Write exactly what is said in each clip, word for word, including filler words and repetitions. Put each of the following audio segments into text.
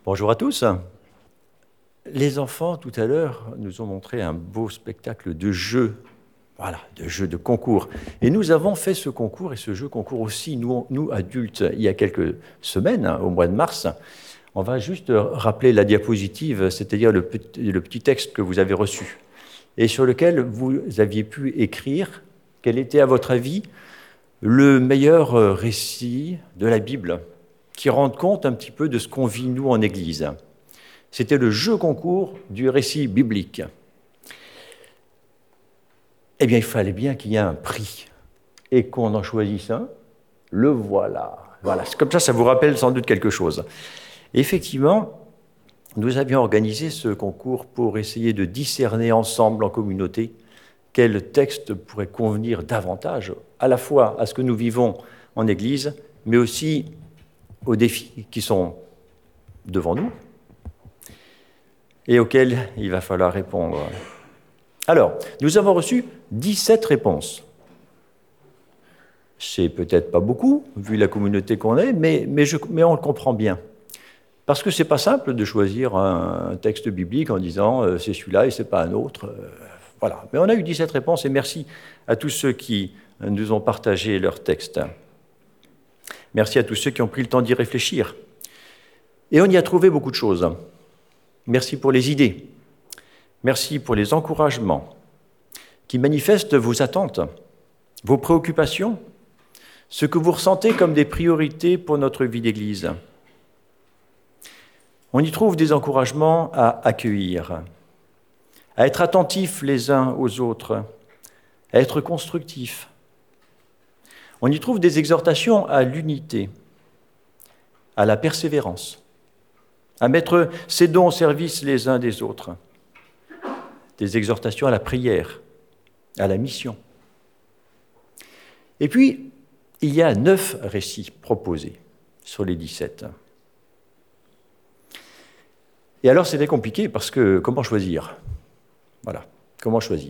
Bonjour à tous. Les enfants, tout à l'heure, nous ont montré un beau spectacle de jeu, voilà, de jeu de concours. Et nous avons fait ce concours et ce jeu concours aussi, nous, nous adultes, il y a quelques semaines, hein, au mois de mars. On va juste rappeler la diapositive, c'est-à-dire le petit, le petit texte que vous avez reçu et sur lequel vous aviez pu écrire quel était, à votre avis, le meilleur récit de la Bible qui rende compte un petit peu de ce qu'on vit, nous, en Église. C'était le jeu concours du récit biblique. Eh bien, il fallait bien qu'il y ait un prix et qu'on en choisisse un. Le voilà. Voilà. C'est comme ça, ça vous rappelle sans doute quelque chose. Et effectivement, nous avions organisé ce concours pour essayer de discerner ensemble en communauté quel texte pourrait convenir davantage, à la fois à ce que nous vivons en Église, mais aussi aux défis qui sont devant nous et auxquels il va falloir répondre. Alors, nous avons reçu dix-sept réponses. C'est peut-être pas beaucoup, vu la communauté qu'on est, mais, mais, je, mais on le comprend bien. Parce que c'est pas simple de choisir un texte biblique en disant euh, c'est celui-là et c'est pas un autre. Euh, voilà. Mais on a eu dix-sept réponses et merci à tous ceux qui nous ont partagé leurs textes. Merci à tous ceux qui ont pris le temps d'y réfléchir. Et on y a trouvé beaucoup de choses. Merci pour les idées. Merci pour les encouragements qui manifestent vos attentes, vos préoccupations, ce que vous ressentez comme des priorités pour notre vie d'Église. On y trouve des encouragements à accueillir, à être attentifs les uns aux autres, à être constructifs. On y trouve des exhortations à l'unité, à la persévérance, à mettre ses dons au service les uns des autres, des exhortations à la prière, à la mission. Et puis, il y a neuf récits proposés sur les dix-sept. Et alors, c'était compliqué parce que comment choisir ? Voilà, comment choisir ?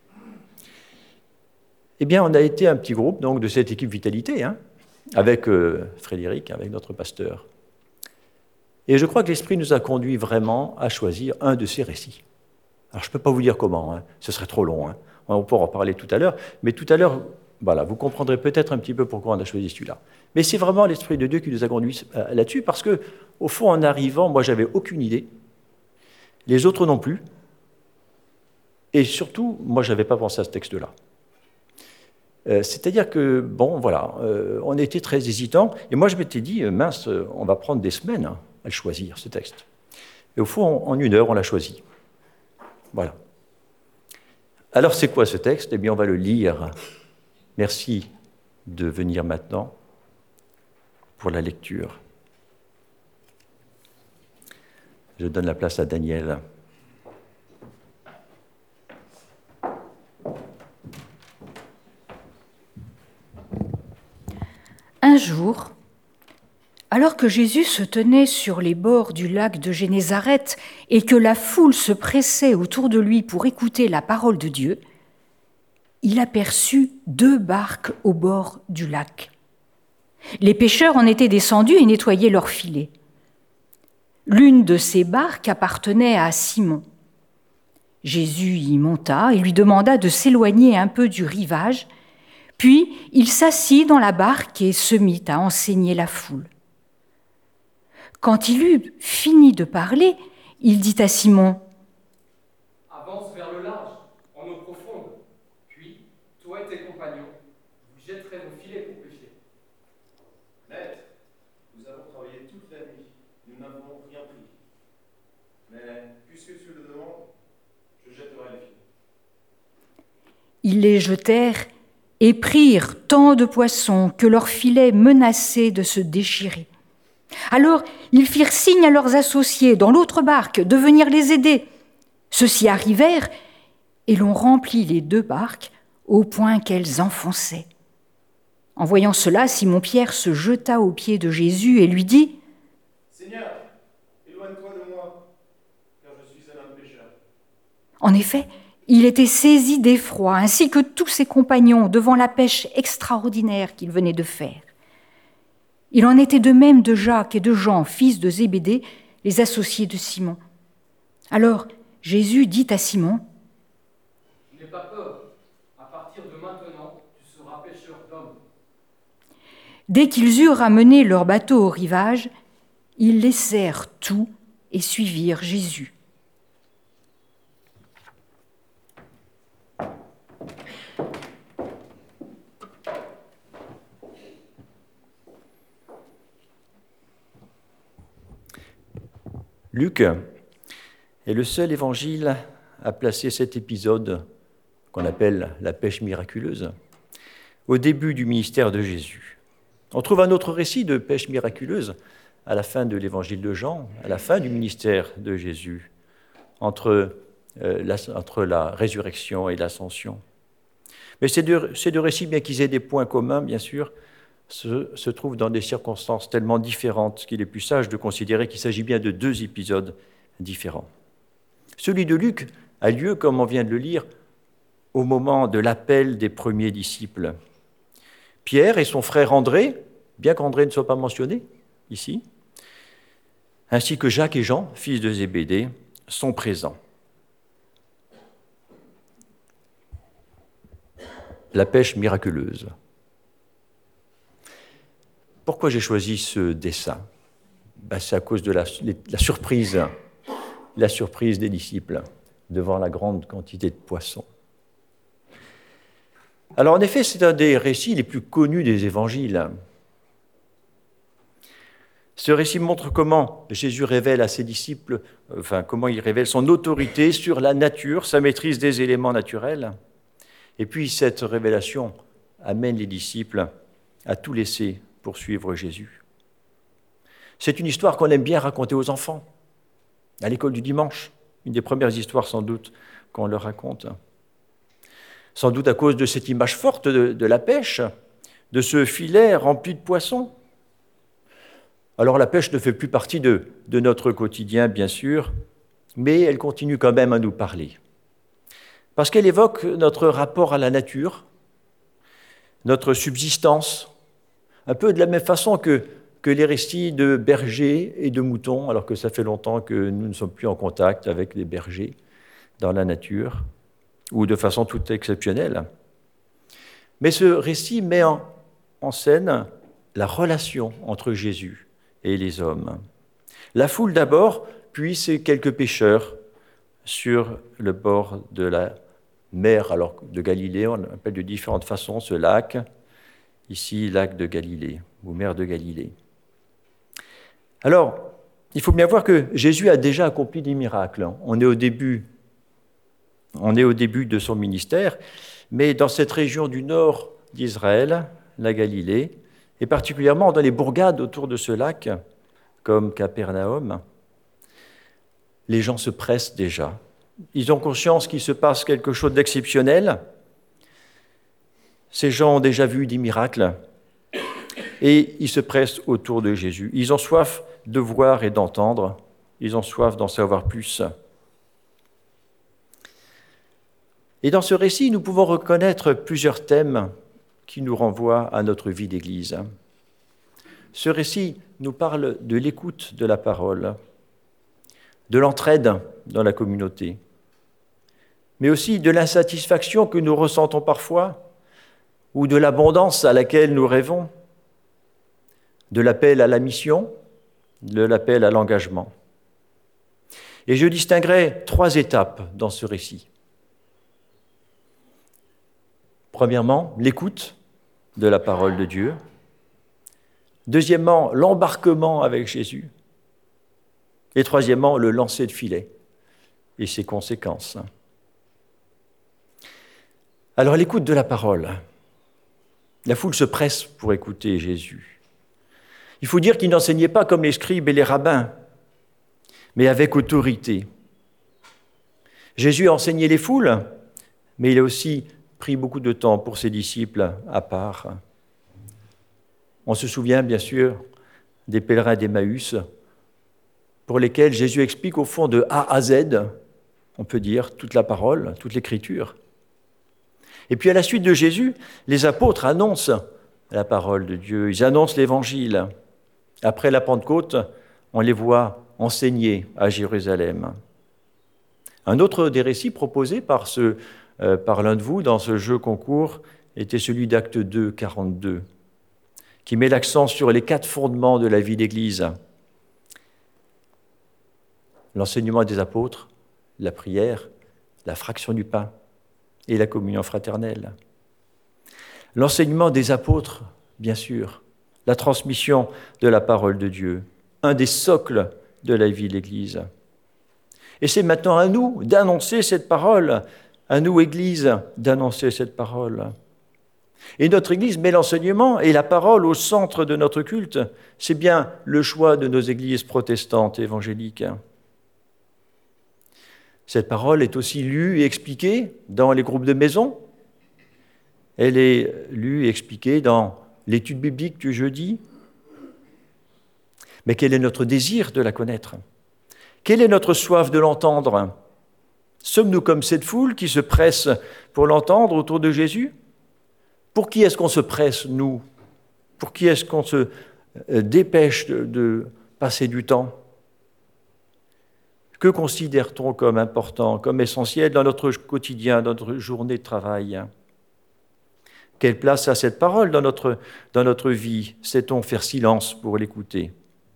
Eh bien, on a été un petit groupe donc, de cette équipe Vitalité, hein, avec euh, Frédéric, avec notre pasteur. Et je crois que l'Esprit nous a conduits vraiment à choisir un de ces récits. Alors, je ne peux pas vous dire comment, hein, ce serait trop long, hein, on pourra en parler tout à l'heure, mais tout à l'heure, voilà, vous comprendrez peut-être un petit peu pourquoi on a choisi celui-là. Mais c'est vraiment l'Esprit de Dieu qui nous a conduits euh, là-dessus, parce que, au fond, en arrivant, moi, j'avais aucune idée, les autres non plus, et surtout, moi, je n'avais pas pensé à ce texte-là. Euh, c'est-à-dire que, bon, voilà, euh, on était très hésitants, et moi je m'étais dit, euh, mince, on va prendre des semaines hein, à le choisir, ce texte. Et au fond, en, en une heure, on l'a choisi. Voilà. Alors, c'est quoi ce texte ? Eh bien, on va le lire. Merci de venir maintenant pour la lecture. Je donne la place à Daniel. Un jour, alors que Jésus se tenait sur les bords du lac de Génézareth et que la foule se pressait autour de lui pour écouter la parole de Dieu, il aperçut deux barques au bord du lac. Les pêcheurs en étaient descendus et nettoyaient leurs filets. L'une de ces barques appartenait à Simon. Jésus y monta et lui demanda de s'éloigner un peu du rivage. Puis il s'assit dans la barque et se mit à enseigner la foule. Quand il eut fini de parler, il dit à Simon : « Avance vers le large, en eau profonde, puis toi et tes compagnons, vous jetterez vos filets pour pêcher. » Maître, nous avons travaillé toute la nuit, nous n'avons rien pris. Mais puisque tu le demandes, je jetterai les filets. Ils les jetèrent et prirent tant de poissons que leurs filets menaçaient de se déchirer. Alors ils firent signe à leurs associés dans l'autre barque de venir les aider. Ceux-ci arrivèrent et l'on remplit les deux barques au point qu'elles enfonçaient. En voyant cela, Simon-Pierre se jeta aux pieds de Jésus et lui dit : « Seigneur, éloigne-toi de moi, car je suis un homme pécheur. » En effet, il était saisi d'effroi, ainsi que tous ses compagnons, devant la pêche extraordinaire qu'il venait de faire. Il en était de même de Jacques et de Jean, fils de Zébédée, les associés de Simon. Alors Jésus dit à Simon, « N'aie pas peur, à partir de maintenant, tu seras pêcheur d'hommes. » Dès qu'ils eurent ramené leur bateau au rivage, ils laissèrent tout et suivirent Jésus. Luc est le seul évangile à placer cet épisode, qu'on appelle la pêche miraculeuse, au début du ministère de Jésus. On trouve un autre récit de pêche miraculeuse à la fin de l'évangile de Jean, à la fin du ministère de Jésus, entre, euh, la, entre la résurrection et l'ascension. Mais ces deux, ces deux récits, bien qu'ils aient des points communs, bien sûr, Se, se trouve dans des circonstances tellement différentes qu'il est plus sage de considérer qu'il s'agit bien de deux épisodes différents. Celui de Luc a lieu, comme on vient de le lire, au moment de l'appel des premiers disciples. Pierre et son frère André, bien qu'André ne soit pas mentionné ici, ainsi que Jacques et Jean, fils de Zébédée, sont présents. La pêche miraculeuse. Pourquoi j'ai choisi ce dessin ? Ben, c'est à cause de la, la surprise, la surprise des disciples devant la grande quantité de poissons. Alors en effet, c'est un des récits les plus connus des évangiles. Ce récit montre comment Jésus révèle à ses disciples, enfin comment il révèle son autorité sur la nature, sa maîtrise des éléments naturels. Et puis cette révélation amène les disciples à tout laisser pour suivre Jésus. C'est une histoire qu'on aime bien raconter aux enfants, à l'école du dimanche, une des premières histoires sans doute qu'on leur raconte. Sans doute à cause de cette image forte de, de la pêche, de ce filet rempli de poissons. Alors la pêche ne fait plus partie de, de notre quotidien, bien sûr, mais elle continue quand même à nous parler. Parce qu'elle évoque notre rapport à la nature, notre subsistance, un peu de la même façon que, que les récits de bergers et de moutons, alors que ça fait longtemps que nous ne sommes plus en contact avec les bergers dans la nature, ou de façon toute exceptionnelle. Mais ce récit met en, en scène la relation entre Jésus et les hommes. La foule d'abord, puis ces quelques pêcheurs sur le bord de la mer alors de Galilée, on appelle de différentes façons ce lac, ici, lac de Galilée, ou mer de Galilée. Alors, il faut bien voir que Jésus a déjà accompli des miracles. On est au début, on est au début de son ministère, mais dans cette région du nord d'Israël, la Galilée, et particulièrement dans les bourgades autour de ce lac, comme Capernaum, les gens se pressent déjà. Ils ont conscience qu'il se passe quelque chose d'exceptionnel. Ces gens ont déjà vu des miracles et ils se pressent autour de Jésus. Ils ont soif de voir et d'entendre. Ils ont soif d'en savoir plus. Et dans ce récit, nous pouvons reconnaître plusieurs thèmes qui nous renvoient à notre vie d'Église. Ce récit nous parle de l'écoute de la parole, de l'entraide dans la communauté, mais aussi de l'insatisfaction que nous ressentons parfois ou de l'abondance à laquelle nous rêvons, de l'appel à la mission, de l'appel à l'engagement. Et je distinguerai trois étapes dans ce récit. Premièrement, l'écoute de la parole de Dieu. Deuxièmement, l'embarquement avec Jésus. Et troisièmement, le lancer de filet et ses conséquences. Alors, l'écoute de la parole. La foule se presse pour écouter Jésus. Il faut dire qu'il n'enseignait pas comme les scribes et les rabbins, mais avec autorité. Jésus a enseigné les foules, mais il a aussi pris beaucoup de temps pour ses disciples à part. On se souvient bien sûr des pèlerins d'Emmaüs, pour lesquels Jésus explique au fond de A à Z, on peut dire, toute la parole, toute l'Écriture. Et puis à la suite de Jésus, les apôtres annoncent la parole de Dieu, ils annoncent l'Évangile. Après la Pentecôte, on les voit enseigné à Jérusalem. Un autre des récits proposés par, ce, euh, par l'un de vous dans ce jeu concours était celui d'Actes deux, quarante-deux, qui met l'accent sur les quatre fondements de la vie d'Église. L'enseignement des apôtres, la prière, la fraction du pain et la communion fraternelle. L'enseignement des apôtres, bien sûr, la transmission de la parole de Dieu, un des socles de la vie de l'Église. Et c'est maintenant à nous d'annoncer cette parole, à nous, Église, d'annoncer cette parole. Et notre Église met l'enseignement et la parole au centre de notre culte. C'est bien le choix de nos églises protestantes et évangéliques. Cette parole est aussi lue et expliquée dans les groupes de maison. Elle est lue et expliquée dans l'étude biblique du jeudi. Mais quel est notre désir de la connaître ? Quelle est notre soif de l'entendre ? Sommes-nous comme cette foule qui se presse pour l'entendre autour de Jésus ? Pour qui est-ce qu'on se presse, nous ? Pour qui est-ce qu'on se dépêche de, de passer du temps ? Que considère-t-on comme important, comme essentiel dans notre quotidien, dans notre journée de travail ? Quelle place a cette parole dans notre, dans notre vie ? Sait-on faire silence pour l'écouter ?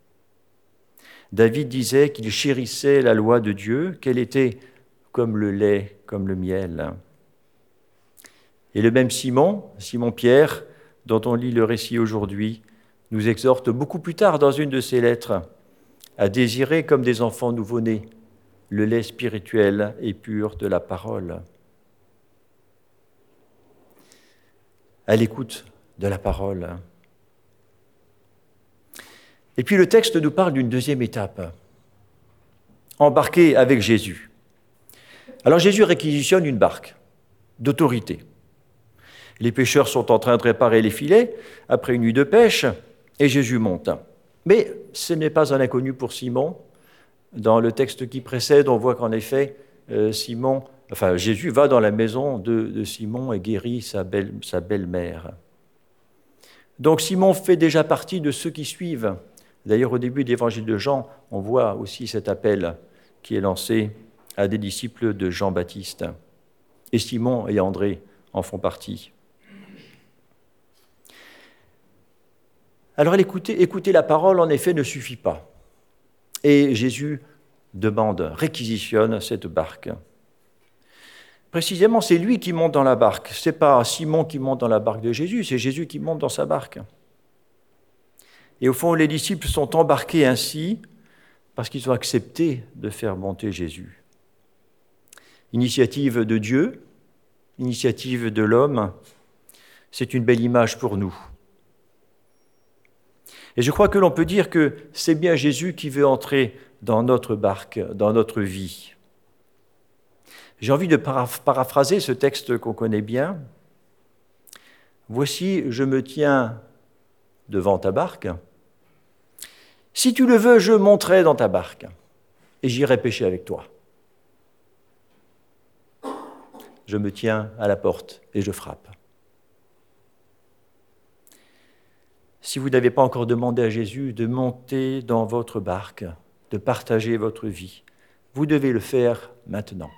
David disait qu'il chérissait la loi de Dieu, qu'elle était comme le lait, comme le miel. Et le même Simon, Simon-Pierre, dont on lit le récit aujourd'hui, nous exhorte beaucoup plus tard dans une de ses lettres à désirer comme des enfants nouveau-nés le lait spirituel et pur de la parole. À l'écoute de la parole. Et puis le texte nous parle d'une deuxième étape, embarquer avec Jésus. Alors Jésus réquisitionne une barque d'autorité. Les pêcheurs sont en train de réparer les filets après une nuit de pêche et Jésus monte. Mais ce n'est pas un inconnu pour Simon. Dans le texte qui précède, on voit qu'en effet, euh, Simon, enfin Jésus va dans la maison de, de Simon et guérit sa, belle, sa belle-mère. Donc Simon fait déjà partie de ceux qui suivent. D'ailleurs, au début de l'évangile de Jean, on voit aussi cet appel qui est lancé à des disciples de Jean-Baptiste. Et Simon et André en font partie. Alors écouter, écouter la parole, en effet, ne suffit pas. Et Jésus demande, réquisitionne cette barque. Précisément, c'est lui qui monte dans la barque. Ce n'est pas Simon qui monte dans la barque de Jésus, c'est Jésus qui monte dans sa barque. Et au fond, les disciples sont embarqués ainsi parce qu'ils ont accepté de faire monter Jésus. Initiative de Dieu, initiative de l'homme, c'est une belle image pour nous. Et je crois que l'on peut dire que c'est bien Jésus qui veut entrer dans notre barque, dans notre vie. J'ai envie de paraphraser ce texte qu'on connaît bien. Voici, je me tiens devant ta barque. Si tu le veux, je monterai dans ta barque et j'irai pêcher avec toi. Je me tiens à la porte et je frappe. Si vous n'avez pas encore demandé à Jésus de monter dans votre barque, de partager votre vie, vous devez le faire maintenant.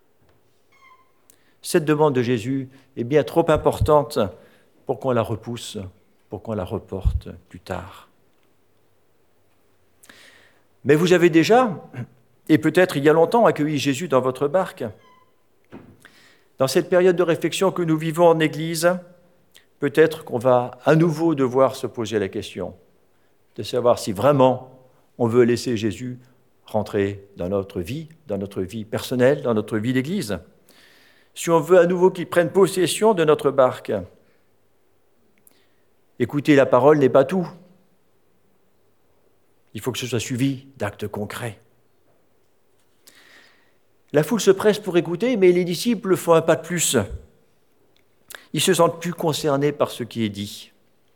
Cette demande de Jésus est bien trop importante pour qu'on la repousse, pour qu'on la reporte plus tard. Mais vous avez déjà, et peut-être il y a longtemps, accueilli Jésus dans votre barque. Dans cette période de réflexion que nous vivons en Église, peut-être qu'on va à nouveau devoir se poser la question de savoir si vraiment on veut laisser Jésus rentrer dans notre vie, dans notre vie personnelle, dans notre vie d'Église. Si on veut à nouveau qu'il prenne possession de notre barque. Écouter la parole n'est pas tout. Il faut que ce soit suivi d'actes concrets. La foule se presse pour écouter, mais les disciples font un pas de plus. Ils se sentent plus concernés par ce qui est dit.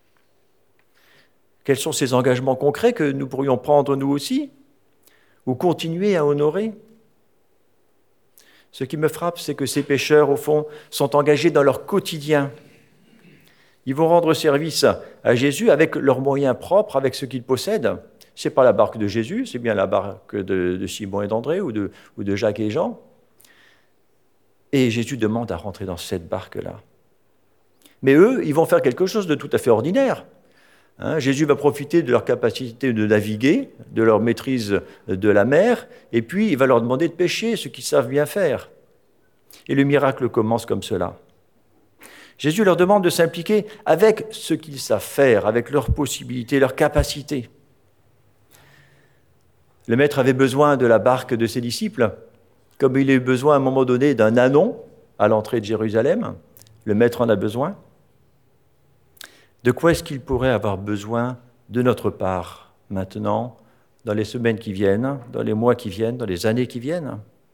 Quels sont ces engagements concrets que nous pourrions prendre nous aussi, ou continuer à honorer ? Ce qui me frappe, c'est que ces pécheurs, au fond, sont engagés dans leur quotidien. Ils vont rendre service à Jésus avec leurs moyens propres, avec ce qu'ils possèdent. Ce n'est pas la barque de Jésus, c'est bien la barque de, de Simon et d'André ou de, ou de Jacques et Jean. Et Jésus demande à rentrer dans cette barque-là. Mais eux, ils vont faire quelque chose de tout à fait ordinaire. Hein, Jésus va profiter de leur capacité de naviguer, de leur maîtrise de la mer, et puis il va leur demander de pêcher, ce qu'ils savent bien faire. Et le miracle commence comme cela. Jésus leur demande de s'impliquer avec ce qu'ils savent faire, avec leurs possibilités, leurs capacités. Le maître avait besoin de la barque de ses disciples, comme il a eu besoin à un moment donné d'un ânon à l'entrée de Jérusalem. Le maître en a besoin. De quoi est-ce qu'il pourrait avoir besoin de notre part maintenant, dans les semaines qui viennent, dans les mois qui viennent, dans les années qui viennent?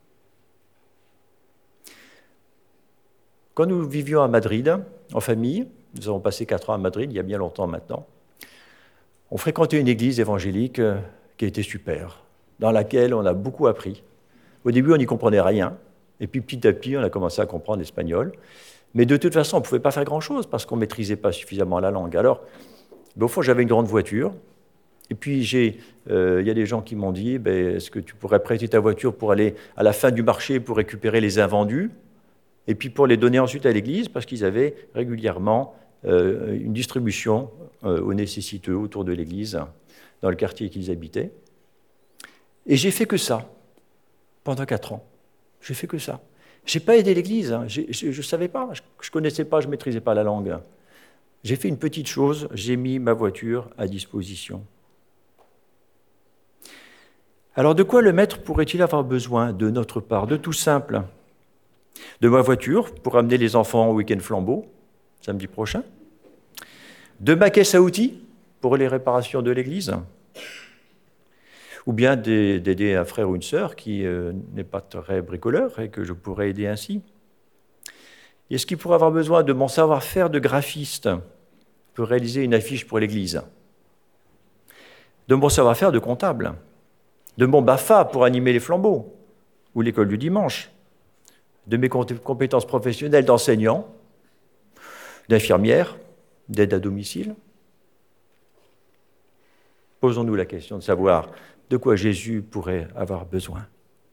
Quand nous vivions à Madrid, en famille, nous avons passé quatre ans à Madrid, il y a bien longtemps maintenant, on fréquentait une église évangélique qui était super, dans laquelle on a beaucoup appris. Au début, on n'y comprenait rien, et puis petit à petit, on a commencé à comprendre l'espagnol. Mais de toute façon, on ne pouvait pas faire grand-chose parce qu'on ne maîtrisait pas suffisamment la langue. Alors, ben, au fond, j'avais une grande voiture. Et puis, il euh, y a des gens qui m'ont dit, ben, est-ce que tu pourrais prêter ta voiture pour aller à la fin du marché pour récupérer les invendus et puis pour les donner ensuite à l'église parce qu'ils avaient régulièrement euh, une distribution euh, aux nécessiteux autour de l'église dans le quartier qu'ils habitaient. Et j'ai fait que ça pendant quatre ans. J'ai fait que ça. Je n'ai pas aidé l'Église, hein. je ne savais pas, je ne connaissais pas, je ne maîtrisais pas la langue. J'ai fait une petite chose, j'ai mis ma voiture à disposition. Alors de quoi le maître pourrait-il avoir besoin de notre part? De tout simple. De ma voiture pour amener les enfants au week-end flambeau, samedi prochain. De ma caisse à outils pour les réparations de l'Église. Ou bien d'aider un frère ou une sœur qui euh, n'est pas très bricoleur et que je pourrais aider ainsi. Est-ce qu'il pourrait avoir besoin de mon savoir-faire de graphiste pour réaliser une affiche pour l'église? De mon savoir-faire de comptable? De mon B A F A pour animer les flambeaux ou l'école du dimanche? De mes compétences professionnelles d'enseignant, d'infirmière, d'aide à domicile? Posons-nous la question de savoir de quoi Jésus pourrait avoir besoin.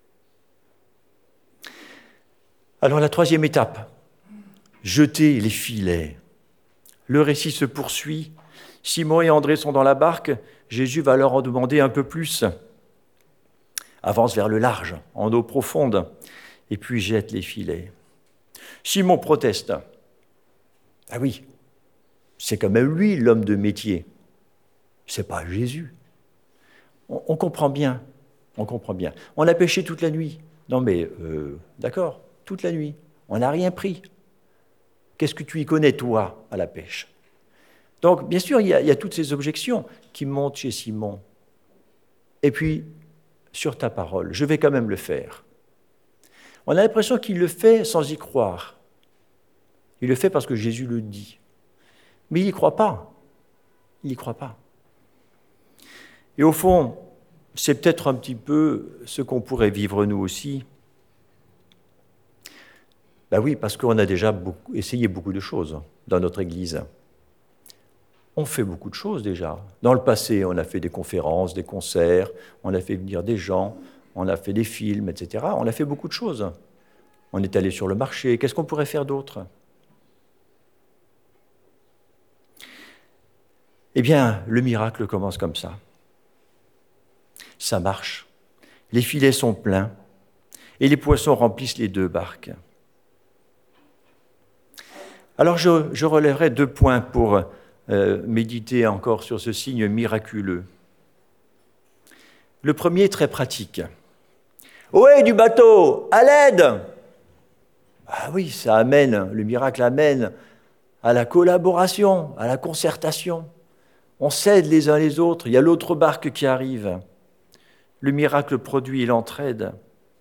Alors la troisième étape, jeter les filets. Le récit se poursuit. Simon et André sont dans la barque. Jésus va leur en demander un peu plus. Avance vers le large, en eau profonde, et puis jette les filets. Simon proteste. Ah oui, c'est quand même lui l'homme de métier. C'est pas Jésus. On, on comprend bien, on comprend bien. On a pêché toute la nuit. Non mais, euh, d'accord, toute la nuit. On n'a rien pris. Qu'est-ce que tu y connais, toi, à la pêche? Donc, bien sûr, il y a, il y a toutes ces objections qui montent chez Simon. Et puis, sur ta parole, je vais quand même le faire. On a l'impression qu'il le fait sans y croire. Il le fait parce que Jésus le dit. Mais il n'y croit pas. Il n'y croit pas. Et au fond, c'est peut-être un petit peu ce qu'on pourrait vivre nous aussi. Ben oui, parce qu'on a déjà beaucoup, essayé beaucoup de choses dans notre Église. On fait beaucoup de choses déjà. Dans le passé, on a fait des conférences, des concerts, on a fait venir des gens, on a fait des films, et cetera. On a fait beaucoup de choses. On est allé sur le marché. Qu'est-ce qu'on pourrait faire d'autre? Eh bien, le miracle commence comme ça. Ça marche. Les filets sont pleins et les poissons remplissent les deux barques. Alors, je, je relèverai deux points pour euh, méditer encore sur ce signe miraculeux. Le premier est très pratique. « Ohé, du bateau, à l'aide !» Ah oui, ça amène, le miracle amène à la collaboration, à la concertation. On s'aide les uns les autres, il y a l'autre barque qui arrive. Le miracle produit l'entraide.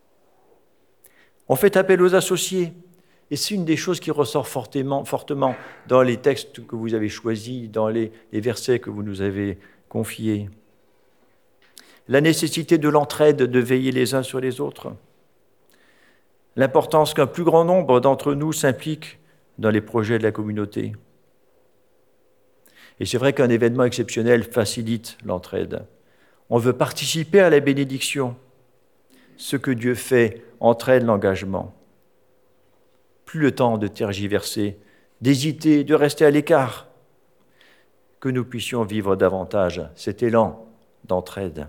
On fait appel aux associés. Et c'est une des choses qui ressort fortement, fortement dans les textes que vous avez choisis, dans les, les versets que vous nous avez confiés. La nécessité de l'entraide, de veiller les uns sur les autres. L'importance qu'un plus grand nombre d'entre nous s'implique dans les projets de la communauté. Et c'est vrai qu'un événement exceptionnel facilite l'entraide. On veut participer à la bénédiction. Ce que Dieu fait entraîne l'engagement. Plus le temps de tergiverser, d'hésiter, de rester à l'écart, que nous puissions vivre davantage cet élan d'entraide.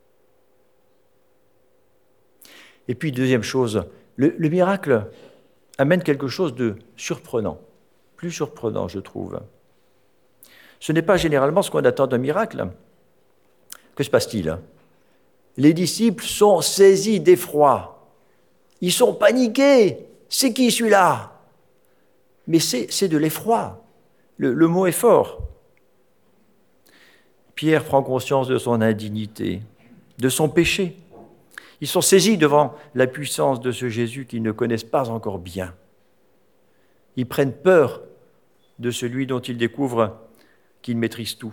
Et puis, deuxième chose, le, le miracle amène quelque chose de surprenant, plus surprenant, je trouve. Ce n'est pas généralement ce qu'on attend d'un miracle. Que se passe-t-il ? Les disciples sont saisis d'effroi. Ils sont paniqués. C'est qui celui-là ? Mais c'est, c'est de l'effroi. Le, le mot est fort. Pierre prend conscience de son indignité, de son péché. Ils sont saisis devant la puissance de ce Jésus qu'ils ne connaissent pas encore bien. Ils prennent peur de celui dont ils découvrent qu'il maîtrise tout.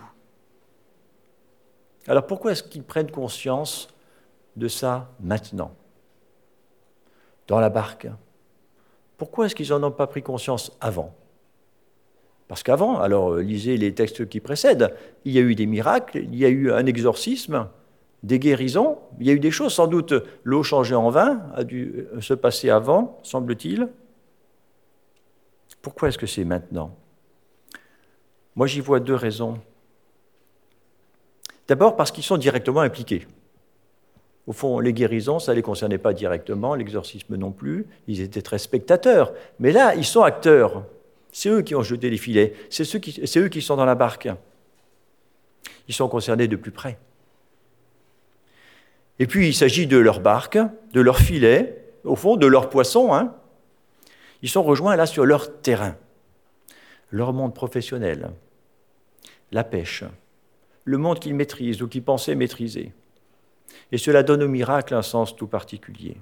Alors pourquoi est-ce qu'ils prennent conscience de ça maintenant, dans la barque ? Pourquoi est-ce qu'ils n'en ont pas pris conscience avant ? Parce qu'avant, alors lisez les textes qui précèdent, il y a eu des miracles, il y a eu un exorcisme, des guérisons, il y a eu des choses, sans doute l'eau changée en vin a dû se passer avant, semble-t-il. Pourquoi est-ce que c'est maintenant ? Moi, j'y vois deux raisons. D'abord, parce qu'ils sont directement impliqués. Au fond, les guérisons, ça ne les concernait pas directement, l'exorcisme non plus, ils étaient très spectateurs. Mais là, ils sont acteurs. C'est eux qui ont jeté les filets, c'est, ceux qui, c'est eux qui sont dans la barque. Ils sont concernés de plus près. Et puis, il s'agit de leur barque, de leur filet, au fond, de leurs poissons. Hein. Ils sont rejoints là sur leur terrain, leur monde professionnel, la pêche, le monde qu'ils maîtrisent ou qu'ils pensaient maîtriser. Et cela donne au miracle un sens tout particulier.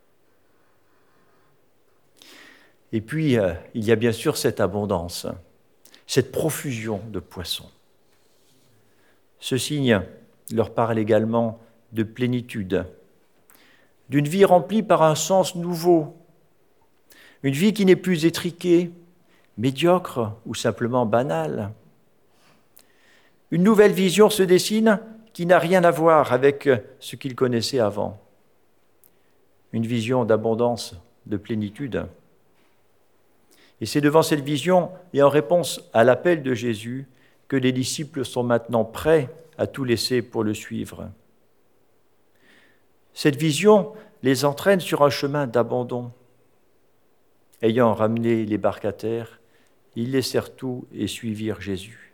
Et puis, euh, il y a bien sûr cette abondance, cette profusion de poissons. Ce signe leur parle également de plénitude, d'une vie remplie par un sens nouveau, une vie qui n'est plus étriquée, médiocre ou simplement banale. Une nouvelle vision se dessine qui n'a rien à voir avec ce qu'ils connaissaient avant. Une vision d'abondance, de plénitude. Et c'est devant cette vision et en réponse à l'appel de Jésus que les disciples sont maintenant prêts à tout laisser pour le suivre. Cette vision les entraîne sur un chemin d'abandon. Ayant ramené les barques à terre, ils laissèrent tout et suivirent Jésus.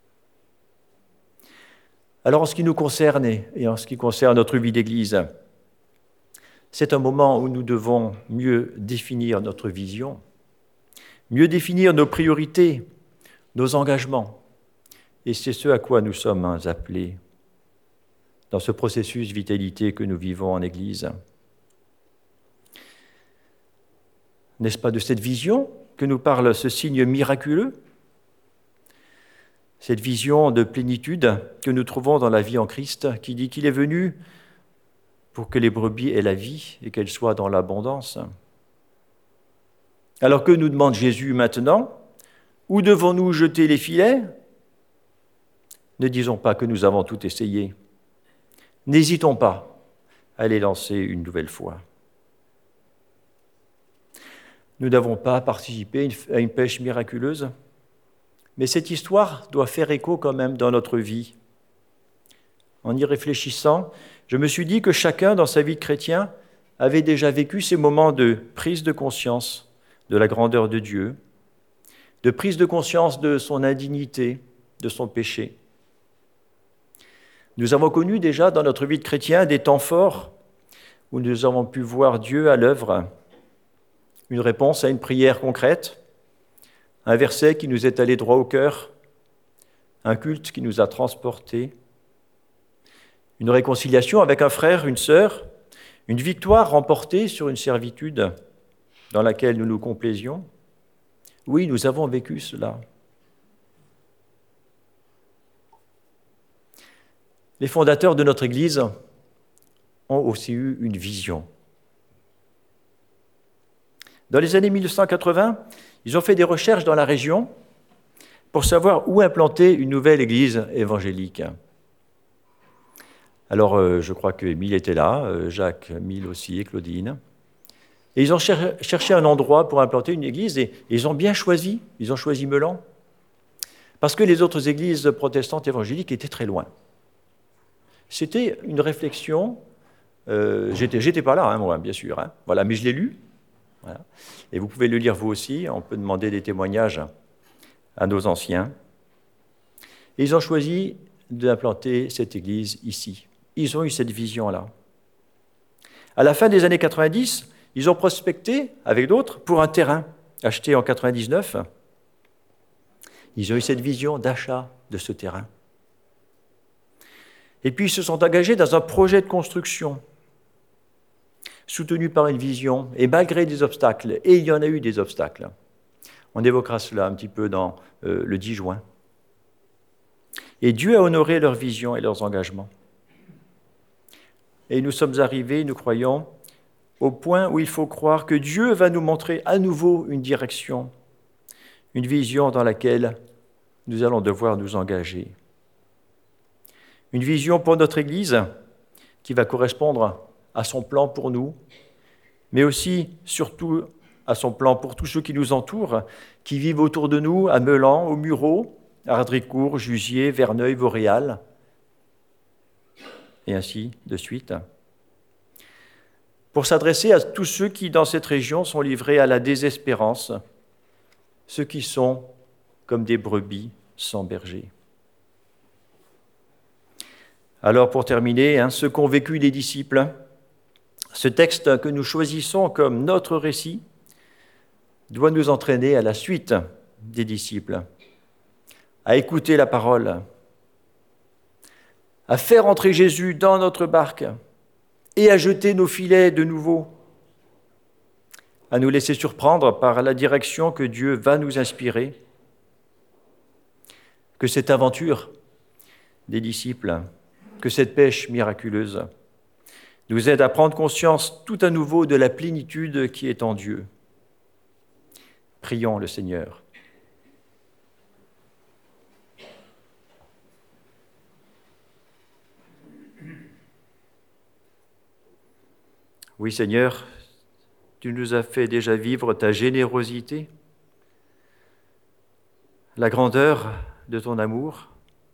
Alors en ce qui nous concerne et en ce qui concerne notre vie d'Église, c'est un moment où nous devons mieux définir notre vision, mieux définir nos priorités, nos engagements. Et c'est ce à quoi nous sommes appelés dans ce processus vitalité que nous vivons en Église. N'est-ce pas de cette vision que nous parle ce signe miraculeux ? Cette vision de plénitude que nous trouvons dans la vie en Christ, qui dit qu'il est venu pour que les brebis aient la vie et qu'elles soient dans l'abondance. Alors que nous demande Jésus maintenant ? Où devons-nous jeter les filets ? Ne disons pas que nous avons tout essayé. N'hésitons pas à les lancer une nouvelle fois. Nous n'avons pas participé à une pêche miraculeuse, mais cette histoire doit faire écho quand même dans notre vie. En y réfléchissant, je me suis dit que chacun dans sa vie de chrétien avait déjà vécu ces moments de prise de conscience de la grandeur de Dieu, de prise de conscience de son indignité, de son péché. Nous avons connu déjà dans notre vie de chrétien des temps forts où nous avons pu voir Dieu à l'œuvre, une réponse à une prière concrète, un verset qui nous est allé droit au cœur, un culte qui nous a transportés, une réconciliation avec un frère, une sœur, une victoire remportée sur une servitude dans laquelle nous nous complaisions. Oui, nous avons vécu cela. Les fondateurs de notre Église ont aussi eu une vision. Dans les années mille neuf cent quatre-vingts, ils ont fait des recherches dans la région pour savoir où implanter une nouvelle église évangélique. Alors, euh, je crois que Émile était là, euh, Jacques Mille aussi, et Claudine. Et ils ont cher- cherché un endroit pour implanter une église, et, et ils ont bien choisi, ils ont choisi Meulan, parce que les autres églises protestantes évangéliques étaient très loin. C'était une réflexion, euh, j'étais, j'étais pas là, hein, moi, bien sûr, hein, voilà, mais je l'ai lu, voilà. Et vous pouvez le lire vous aussi, on peut demander des témoignages à nos anciens. Et ils ont choisi d'implanter cette église ici. Ils ont eu cette vision-là. À la fin des années quatre-vingt-dix, ils ont prospecté avec d'autres pour un terrain acheté en quatre-vingt-dix-neuf. Ils ont eu cette vision d'achat de ce terrain. Et puis ils se sont engagés dans un projet de construction, soutenu par une vision, et malgré des obstacles, et il y en a eu des obstacles. On évoquera cela un petit peu dans euh, le dix juin. Et Dieu a honoré leur vision et leurs engagements. Et nous sommes arrivés, nous croyons, au point où il faut croire que Dieu va nous montrer à nouveau une direction, une vision dans laquelle nous allons devoir nous engager. Une vision pour notre Église qui va correspondre à son plan pour nous, mais aussi, surtout, à son plan pour tous ceux qui nous entourent, qui vivent autour de nous, à Meulan, au Mureau, à Ardricourt, Jusier, Verneuil, Vauréal, et ainsi de suite, pour s'adresser à tous ceux qui, dans cette région, sont livrés à la désespérance, ceux qui sont comme des brebis sans berger. Alors, pour terminer, hein, ce qu'ont vécu les disciples, ce texte que nous choisissons comme notre récit doit nous entraîner à la suite des disciples, à écouter la parole, à faire entrer Jésus dans notre barque et à jeter nos filets de nouveau, à nous laisser surprendre par la direction que Dieu va nous inspirer, que cette aventure des disciples, que cette pêche miraculeuse nous aide à prendre conscience tout à nouveau de la plénitude qui est en Dieu. Prions le Seigneur. Oui, Seigneur, tu nous as fait déjà vivre ta générosité, la grandeur de ton amour.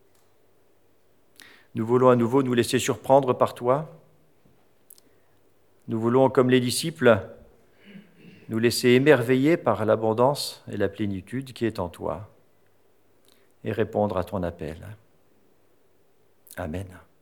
Nous voulons à nouveau nous laisser surprendre par toi. Nous voulons, comme les disciples, nous laisser émerveiller par l'abondance et la plénitude qui est en toi et répondre à ton appel. Amen.